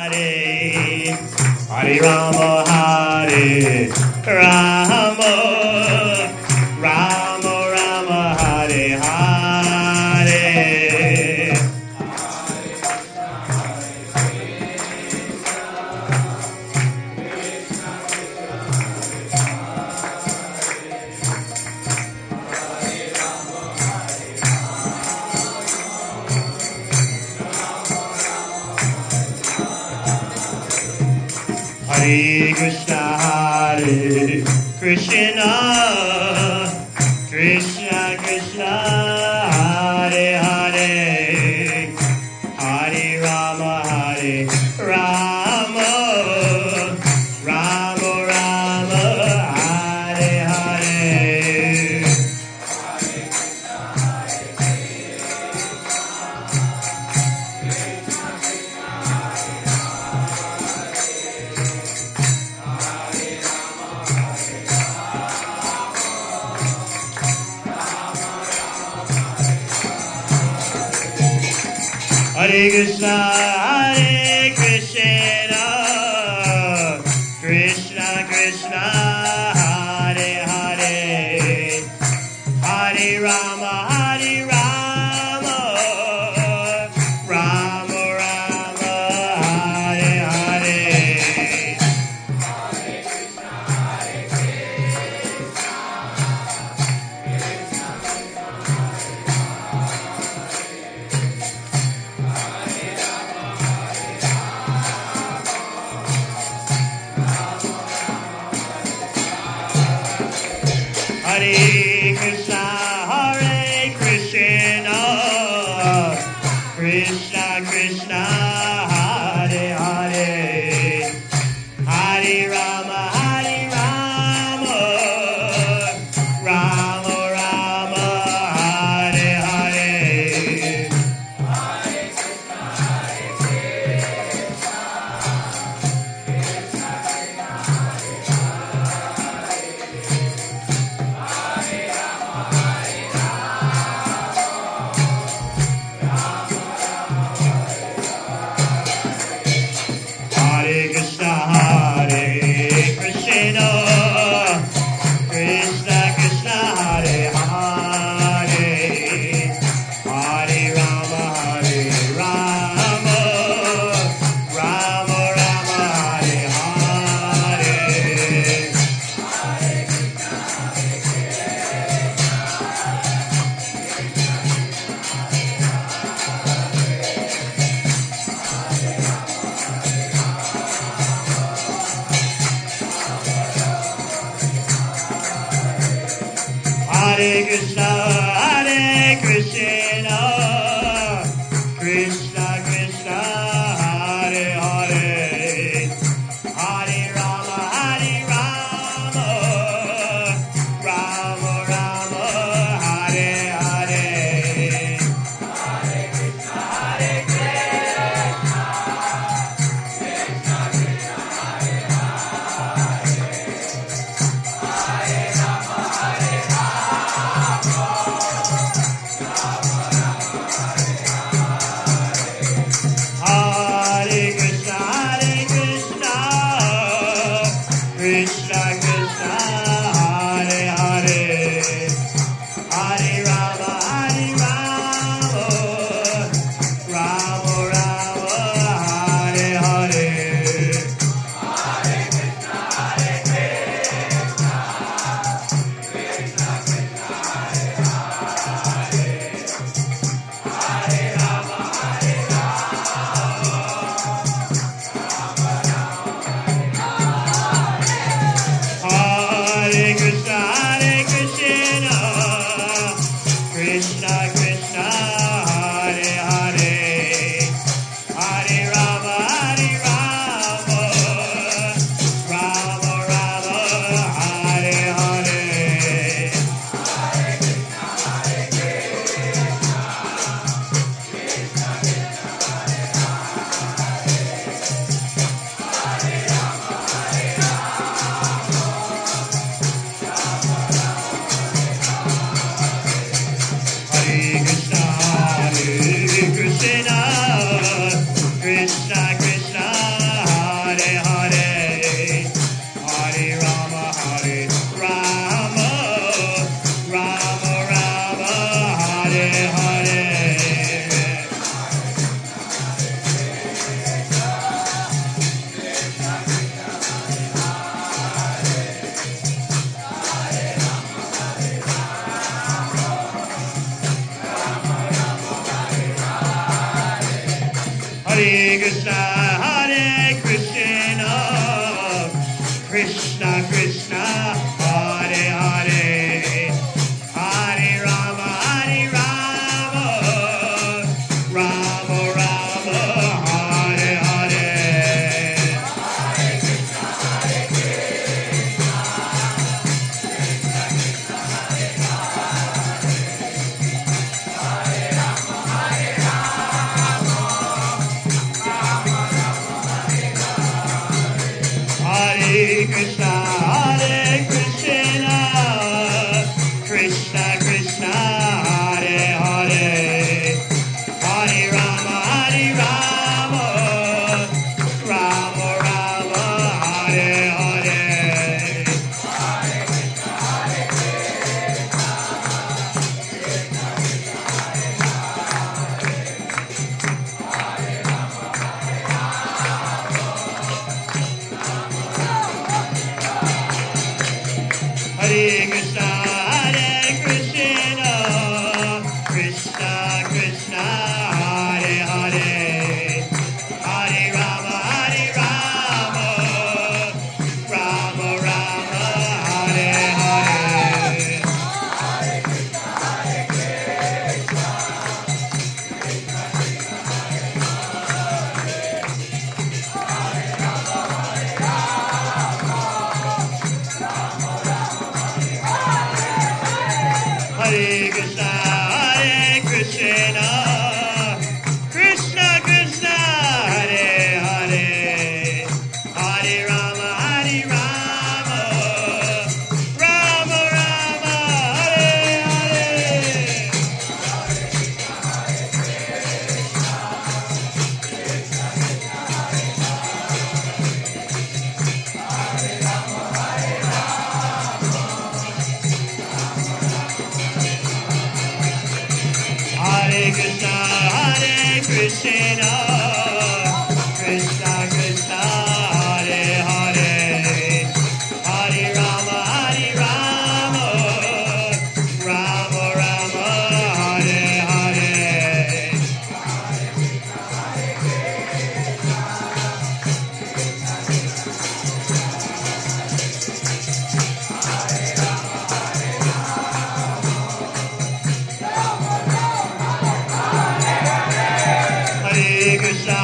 Hare Rama, Hare Rama, Rama Rama, Hare Hare. Hare Krishna, Hare Krishna, Krishna Krishna, Hare Hare, Hare Rama, Hare Rama, Rama Rama, Hare Hare. Hare Krishna, Hare Krishna, Krishna Krishna, Hare Hare, Hare Rama, Hare Rama, Rama Rama, Hare Hare. Hare Krishna, Hare Krishna, Krishna Krishna, Hare Hare, Hare Rama, Hare Rama, Rama Rama, Hare Hare. Hare Krishna, Hare Krishna, Krishna Krishna, Hare Hare, Hare Rama, Hare Rama, Rama Rama, Hare Hare. Hare Krishna, Hare Krishna, Krishna Krishna, Hare Hare, Hare Rama, Hare Rama, Rama Rama, Hare Hare. Krishna, Krishna Krishna, Hare Hare, Hare Rama, Rama Rama, Hare Hare. Hare Krishna, Krishna Krishna, Hare Hare, Hare Rama, Rama Rama, Hare Hare. Hare Krishna, Krishna Krishna, Hare Hare, Hare Rama, Rama Rama, Hare Hare. Hare Krishna, Krishna Krishna, Hare Hare, Hare Rama, Rama Rama, Hare Hare. Hare Krishna, Krishna Krishna, Hare Hare, Hare Rama, Rama Rama, Hare Hare. Hare Krishna,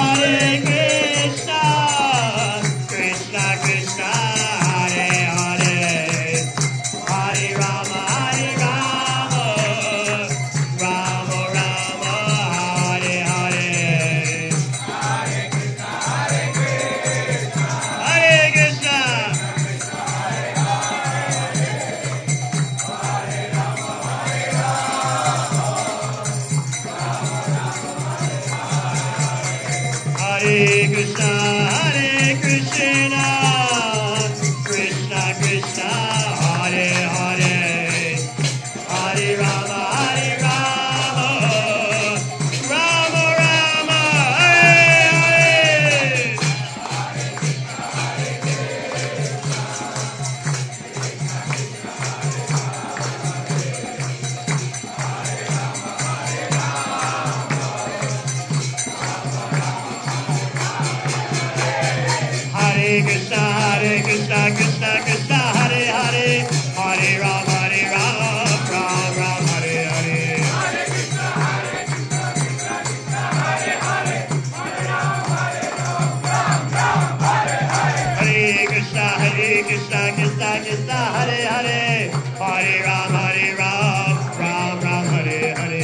Krishna Krishna, Hare Hare, Hare Rama, Rama Rama, Hare Hare. Hare Krishna. Hare Krishna, Krishna Krishna, Hare Hare, Hare Rama, Rama Rama, Hare Hare. Hare Krishna, Krishna Krishna, Hare Hare, Hare Rama, Ram Ram, Hare Hare. Hare Krishna, Krishna Krishna, Hare Hare, Hare Ram, Ram Ram, Hare Hare.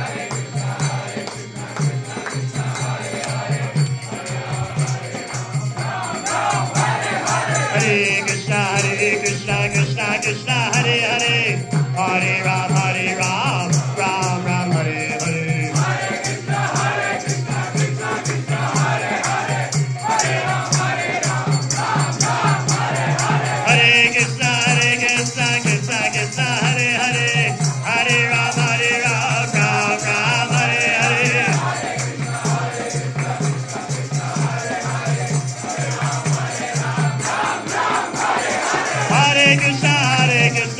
Hare Krishna, Krishna, Hare Hare, Hare Ram, Ram Ram, Hare Hare. Hare Krishna, Krishna, Hare Hare, Hare Ram, Ram Ram, Hare Hare. Hare Krishna, Krishna, Hare Hare, Hare Ram, Ram Ram, Hare Hare. Hare Krishna,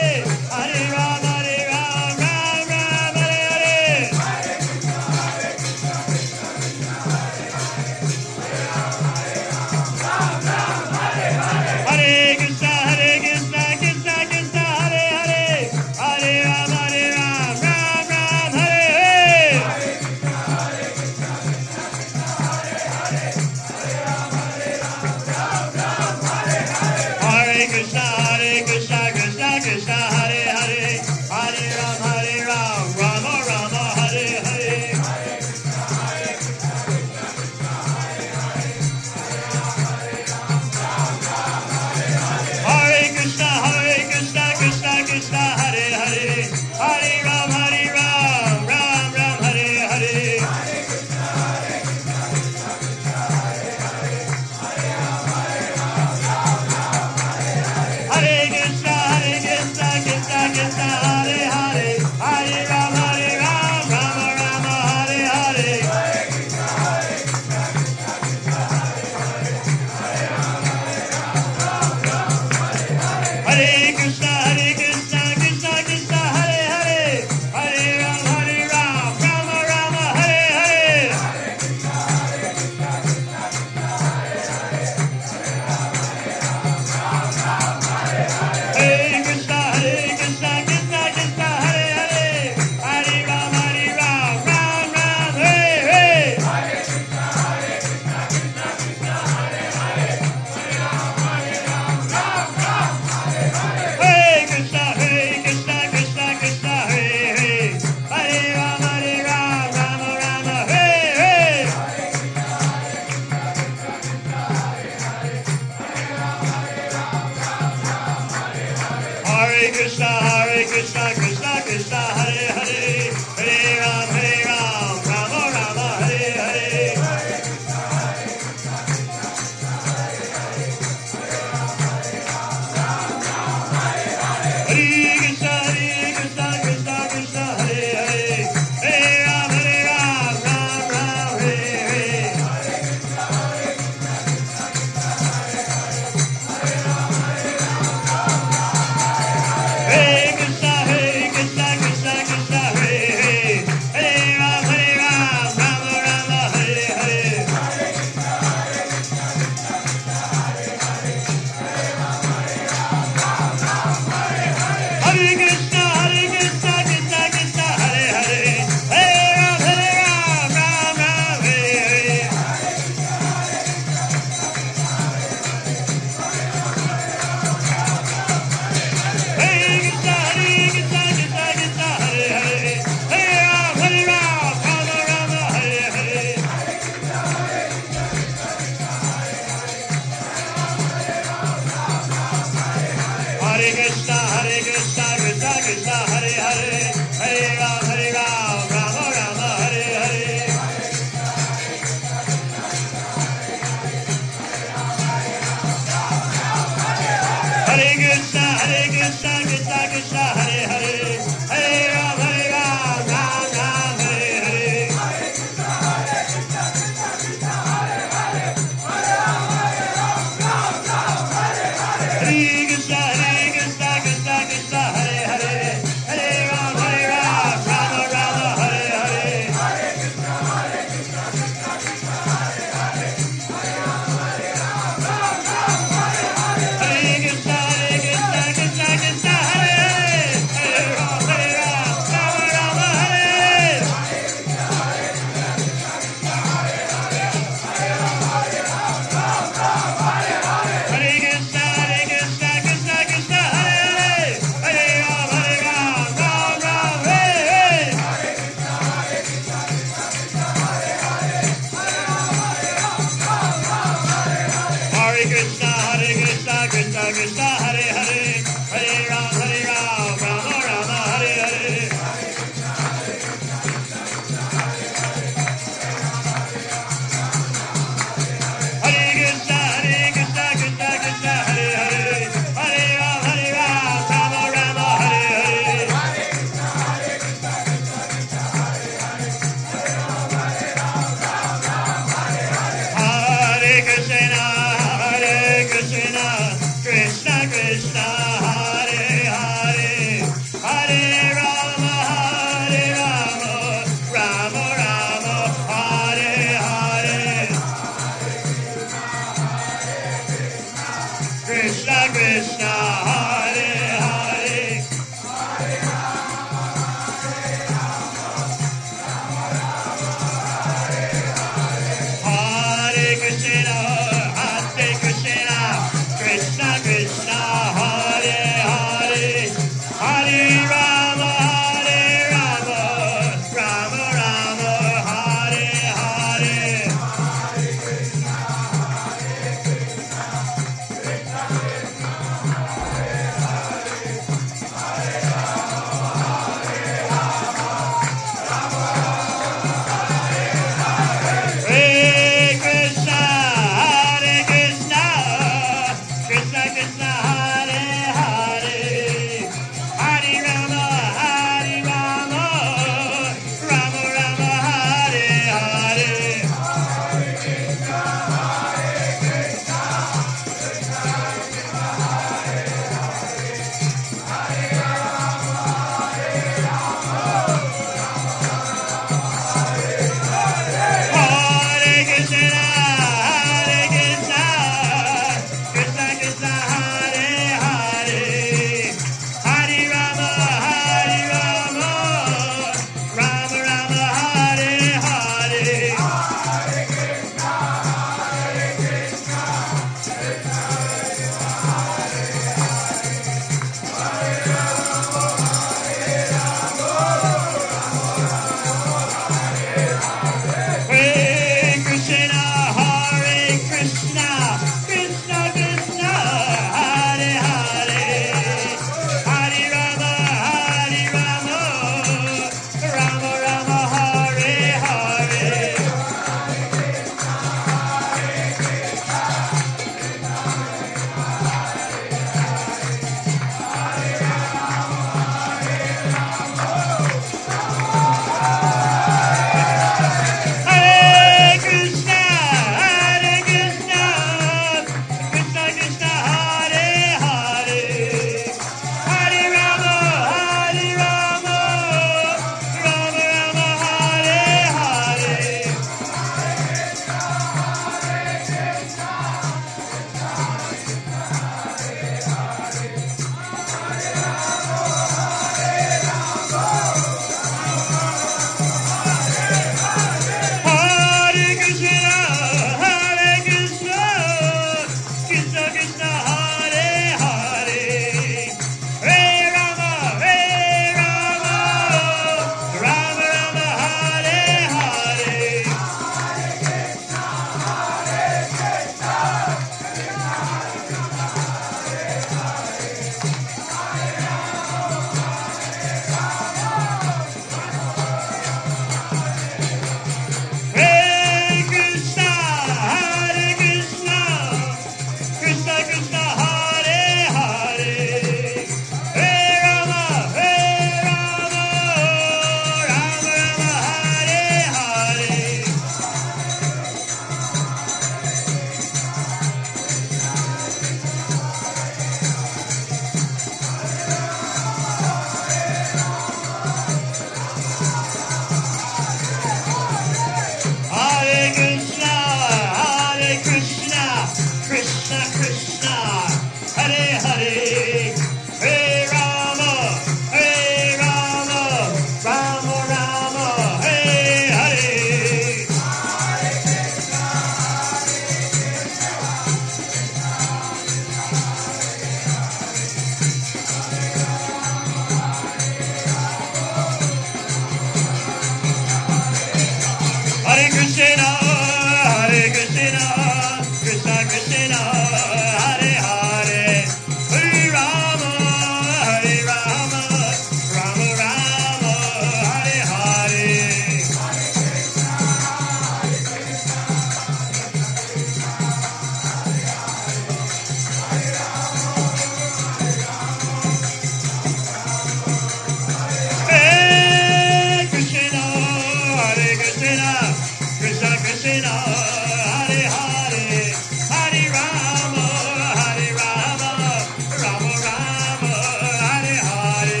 Krishna Krishna, Hare Hare, Hare Rama, Hare Rama, Rama Rama, Hare Hare.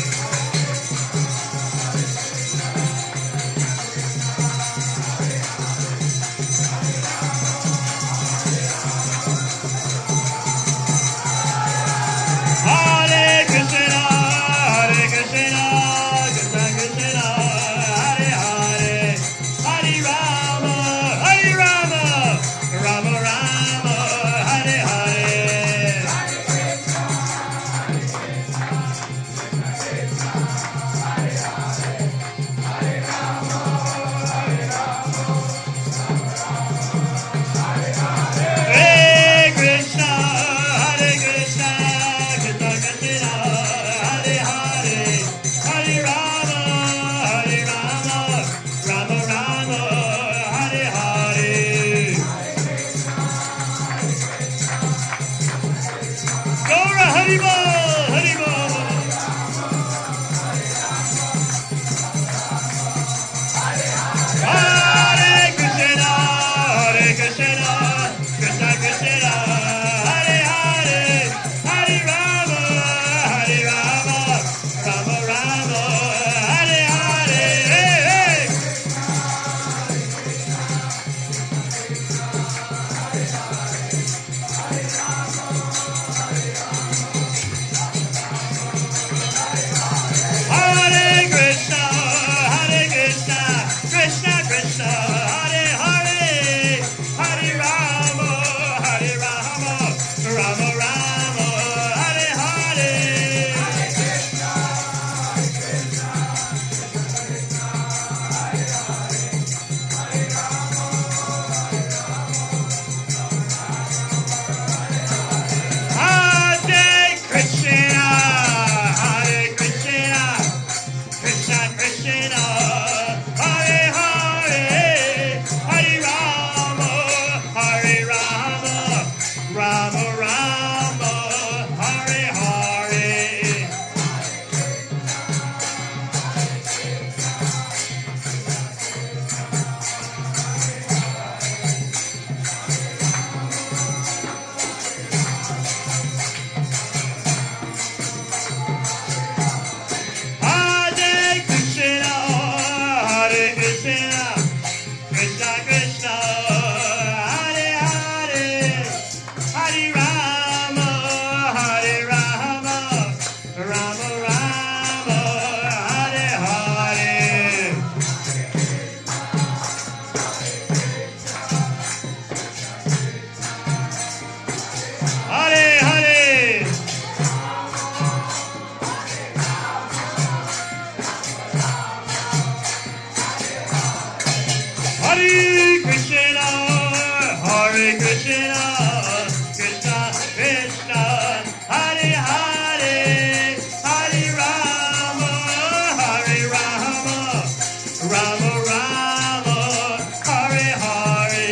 Hare Krishna, Hare Krishna, Krishna Krishna, Hare Hare, Hare Rama, Hare Rama, Rama Rama, Hare Hare. Hare Krishna, Hare Krishna, Krishna Krishna, Hare Hare, Hare Rama, Hare Rama, Rama Rama, Hare Hare. Gaura Haribol, Haribol. Hare Krishna, Hare Krishna, Krishna Krishna, Hare Hare, Hare Rama, Hare Rama, Rama Rama, Hare Hare. Hey, hey. Hare Krishna, Hare Krishna, Krishna Krishna, Hare Hare, Hare Rama, Hare Rama, Rama Rama, Hare Hare. Hare Krishna, Hare Krishna, Krishna Krishna, Hare Hare, Hare Rama, Hare Rama, Rama Rama, Hare Hare. Hare Krishna, Hare Krishna, Krishna Krishna, Hare Hare, Hare Rama, Hare Rama, Rama Rama, Hare Hare. Hare Hare. Hare Krishna, Hare Krishna, Krishna Krishna, Hare Hare, Hare Rama, Hare Rama, Rama Rama, Hare Hare.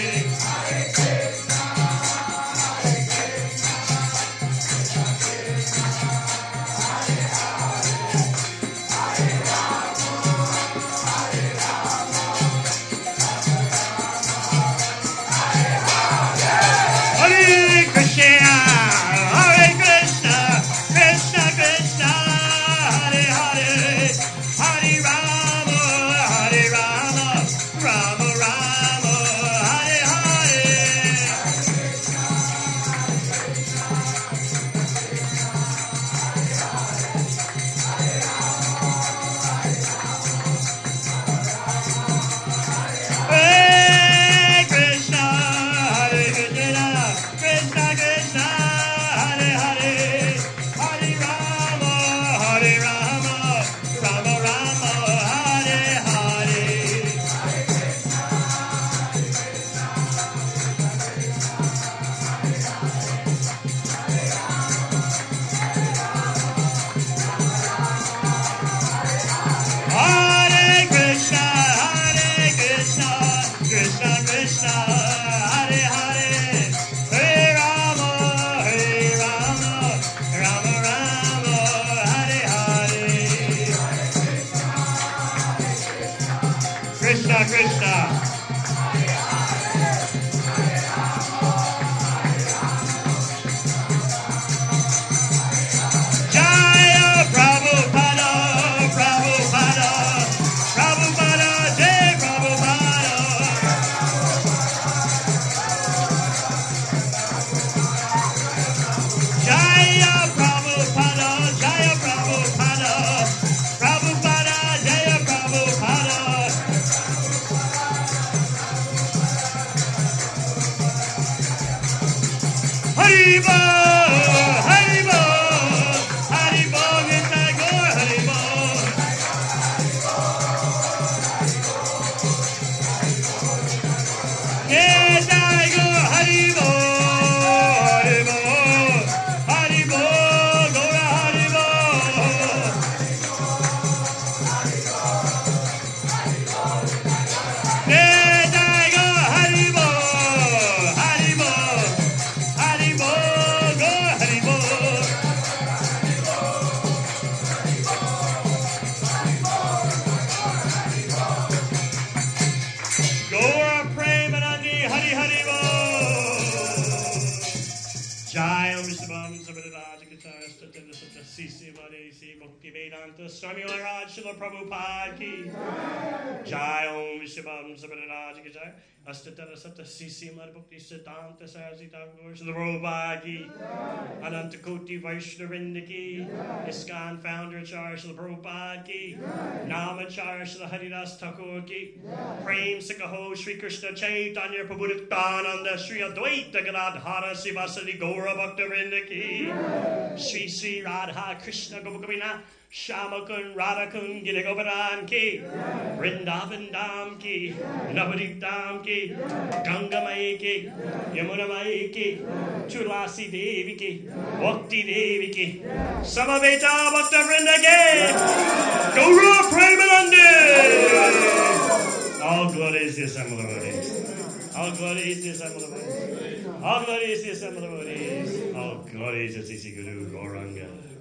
Hare Krishna, Hare Krishna, Krishna Krishna, Hare Hare, Hare Rama, Hare Rama, Rama Rama, Hare Hare Krishna, Hare Krishna, Krishna Krishna, Hare Hare, Hare Rama, Hare Rama, Rama Rama, Hare Hare. Hare Krishna, Hare Krishna, Krishna Krishna, Hare Hare, Hare Rama, Hare Rama, Rama Rama, Hare Hare. Krishna Krishna. Jaya Prabhupada, Prabhupada, Prabhupada, Jai Prabhupada. Jaya Prabhupada, Jaya Prabhupada, Prabhupada, Jaya Prabhupada. Haribo, Haribo, Haribo, Nitai Gaur Haribo. Nitai Gaur Haribo, Haribo, Haribo, Gaura Haribo. Nitai Gaur Haribo, Haribo, Haribo, Gaur Haribo. Gaura Premanandi Hari Haribo. Jai Om Vishnuvam Sabharaj Guitarist Tatendra Satya Sisi Vadesi Bhakti Vedanta Swami Maharaj Srila Prabhupada Ki. Jai Om Vishnuvam Sabharaj Guitar Astatara Satya Sisi Madhukti Siddhanta Sarasi Thakur Srila Prabhupada Ki. Ananta Koti Vaishnavinda Ki. ISKCON Founder Acharya Srila Prabhupada Ki. Namacharya Srila Haridas Thakur Ki. Prem Sikaho Shri Krishna Chaitanya Prabhu Nityananda Shri Advaita Gadadhara Sivasadi Gaura Bhaktivinoda Ki. Shri Sri Radha Krishna Gopakavina Shamakun Radhakun Gita Goparan Ki. Vrindavan Dham Ki. Navadip Dham Ki. Ganga Mai Ki. Yamuna Mai Ki. Tulasi Devi Ki. Bhakti Devi Ki. Samaveta Bhaktavrinda Ki. Gaura Premanandi. All glory is the assembly of bodies. All glory is the assembly of bodies. All glory is the assembly of bodies. All glory is the Sisi Guru Gauranga.